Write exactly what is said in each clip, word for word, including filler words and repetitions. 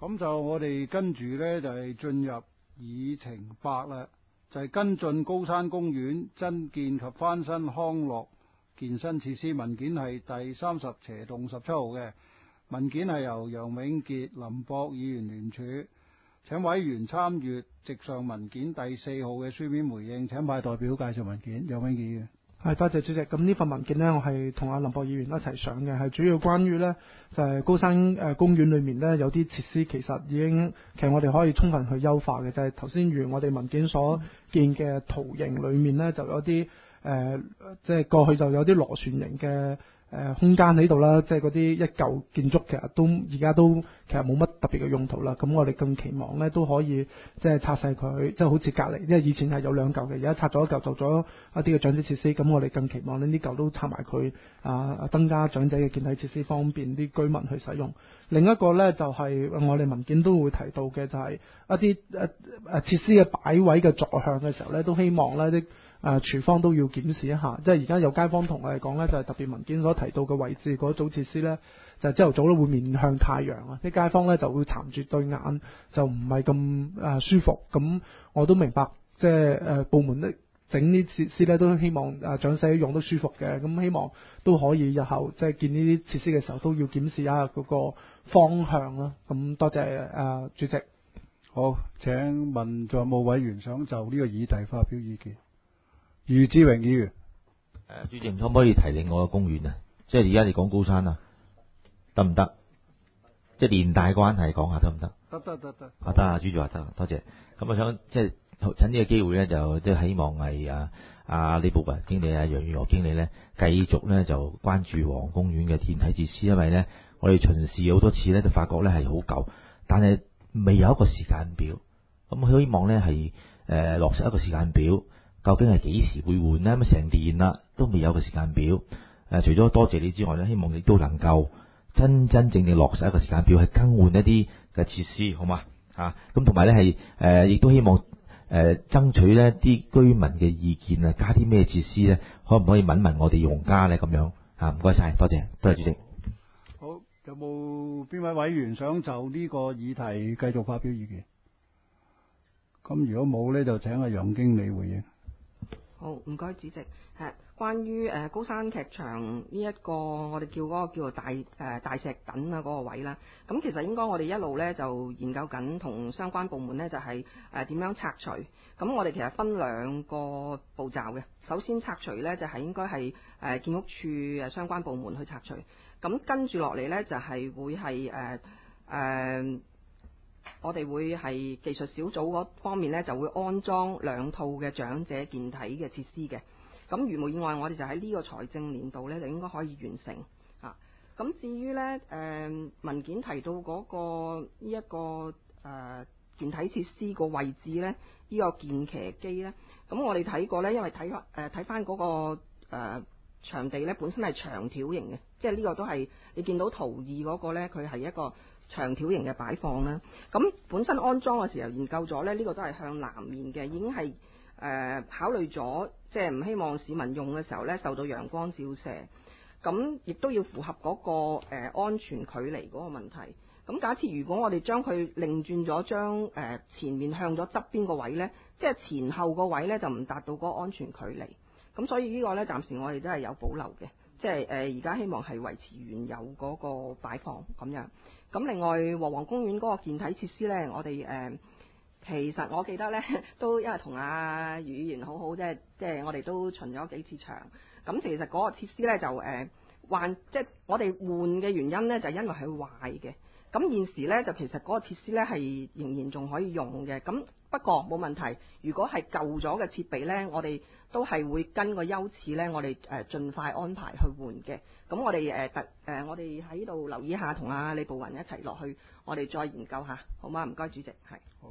咁就我哋跟住呢，就係、是、進入議程八啦，就係、是、跟進高山公園增建及翻新康樂健身設施文件係第三十斜棟十七號嘅文件，係由楊永杰、林博議員聯署，請委員參閱直上文件第四號嘅書面回應，請派代表介紹文件。楊永杰議員。 係，多謝主席。咁呢份文件呢，我係同阿林博議員一齊上嘅，係主要關於呢，就係、是、高山誒、呃、公園裏面呢，有啲設施其實已經其實我哋可以充分去優化嘅，就係頭先如我哋文件所見嘅圖形裏面呢，就有啲誒即係過去就有啲螺旋形嘅。誒、呃、空間喺度啦，即係嗰啲一舊建築，其實都而家都其實冇乜特別嘅用途啦。咁我哋更期望咧都可以即係拆細佢，即係好似隔離，因為以前係有兩舊嘅，而家拆咗一舊，做咗一啲嘅長者設施。咁我哋更期望呢啲舊都拆埋佢，啊增加長者嘅健體設施，方便啲居民去使用。另一個咧就係、是、我哋文件都會提到嘅，就係一啲誒誒設施嘅擺位嘅坐向嘅時候咧，都希望咧啲。誒、呃、廚房都要檢視一下，即係而家有街坊同我哋講呢，就係、是、特別文件所提到嘅位置嗰組設施呢，就係朝頭早咧會面向太陽啊，啲街坊呢就會殘住對眼，就唔係咁誒舒服。咁我都明白，即係誒、呃、部門咧整啲設施呢，都希望誒、呃、長者用得舒服嘅。咁希望都可以日後即係建呢啲設施嘅時候，都要檢視一下嗰個方向啦。咁多謝誒、呃、主席。 好，請問仲有冇委員想就呢個議題發表意見？余志榮議員。 誒，主席可唔可以提另外個公園啊？即係而家你講高山啊，得唔得？即係連帶關係講下得唔得？ 得得得得。 啊得啊，主席話得，多謝。咁我想即係趁呢個機會咧，就即係希望係啊啊李寶文經理啊、楊宇娥經理咧，繼續咧就關注皇公園嘅健體設施，因為咧我哋巡視好多次咧，就發覺咧係好舊，但係未有一個時間表。咁佢希望咧係誒落實一個時間表。究竟係幾時會換呢？咁成年啦，都未有個時間表。誒、呃，除咗多謝你之外咧，希望你都能夠真真正正落實一個時間表，去更換一啲嘅設施，好嘛？啊，咁同埋咧係誒，亦都希望誒、呃、爭取呢啲居民嘅意見啊，加啲咩設施咧？可唔可以問問我哋用家咧？咁樣啊，唔該晒，多謝，多謝主席。 好，有冇邊位委員想就呢個議題繼續發表意見？咁如果冇咧，就請阿楊經理回應。 好，唔該主席。係關於誒、呃、高山劇場呢、這、一個我哋叫嗰個叫做大誒、呃、大石躉啊嗰個位啦。咁其實應該我哋一路咧就研究緊同相關部門咧就係誒點樣拆除。咁我哋其實分兩個步驟嘅。首先拆除咧就係、是、應該係誒建屋處誒相關部門去拆除。咁跟住落嚟咧就係、是、會係誒誒我哋會係技術小組嗰方面咧就會安裝兩套嘅長者健體嘅設施嘅。咁如無意外，我哋就喺呢個財政年度咧就應該可以完成嚇。咁、啊、至於咧誒、呃、文件提到嗰、那個呢一、這個誒、呃、健體設施個位置咧，呢、這個健騎機咧，咁我哋睇過咧，因為睇誒睇翻嗰個誒、呃、場地咧本身係長條形嘅，即係呢個都係你見到圖二嗰個咧，佢係一個長條形嘅擺放啦。咁本身安裝嘅時候研究咗咧，呢、這個都係向南面嘅，已經係誒、呃、考慮咗。即係唔希望市民用嘅時候咧受到陽光照射，咁亦都要符合嗰、那個、呃、安全距離嗰個問題。咁假設如果我哋將佢擰轉咗，將誒、呃、前面向咗側邊個位咧，即係前後個位咧就唔達到嗰個安全距離。咁所以呢個咧暫時我哋都係有保留嘅，即係誒而家希望係維持原有嗰個擺放咁樣。咁另外和黃公園嗰個健體設施咧，我哋誒。呃其實我記得咧，都因為同阿余議員好好，即係即係我哋都巡咗幾次場。咁其實嗰個設施咧就誒換，即係我哋換嘅原因咧就因為係壞嘅。咁現時咧就其實嗰個設施咧係仍然仲可以用嘅。咁不過冇問題，如果係舊咗嘅設備咧，我哋都係會跟個優次咧，我哋誒盡快安排去換嘅。咁我哋誒特誒我哋喺度留意一下，同阿李步雲一齊落去，我哋再研究下，好嗎？唔該，主席，係。 好。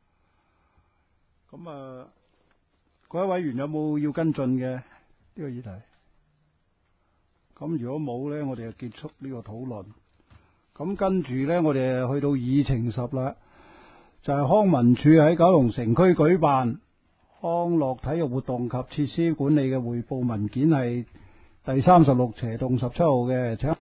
咁啊，各位委員有冇要跟進嘅呢個議題？咁如果冇呢，我哋就結束呢個討論。咁跟住呢，我哋去到議程十啦，就係、是、康文署喺九龍城區舉辦康樂體育活動及設施管理嘅匯報文件，係第三十六斜棟十七號嘅，請。